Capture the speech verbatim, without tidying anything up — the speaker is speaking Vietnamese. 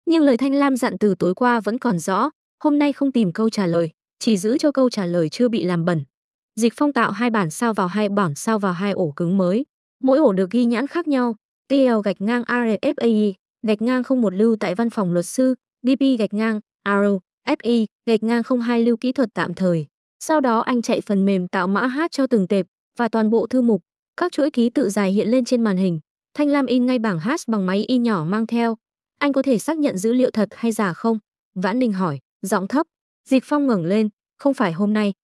Nhưng lời Thanh Lam dặn từ tối qua vẫn còn rõ, hôm nay không tìm câu trả lời, chỉ giữ cho câu trả lời chưa bị làm bẩn. Dịch Phong tạo hai bản sao vào hai bản sao vào hai ổ cứng mới. Mỗi ổ được ghi nhãn khác nhau, tê lờ gạch ngang a rờ ép a i gạch ngang không một lưu tại văn phòng luật sư, đê pê gạch ngang a rờ ép i gạch ngang không hai lưu kỹ thuật tạm thời. Sau đó anh chạy phần mềm tạo mã hát cho từng tệp và toàn bộ thư mục, các chuỗi ký tự dài hiện lên trên màn hình. Thanh Lam in ngay bảng hash bằng máy in nhỏ mang theo. Anh có thể xác nhận dữ liệu thật hay giả không? Vãn Ninh hỏi, giọng thấp. Dịch Phong ngẩng lên, không phải hôm nay,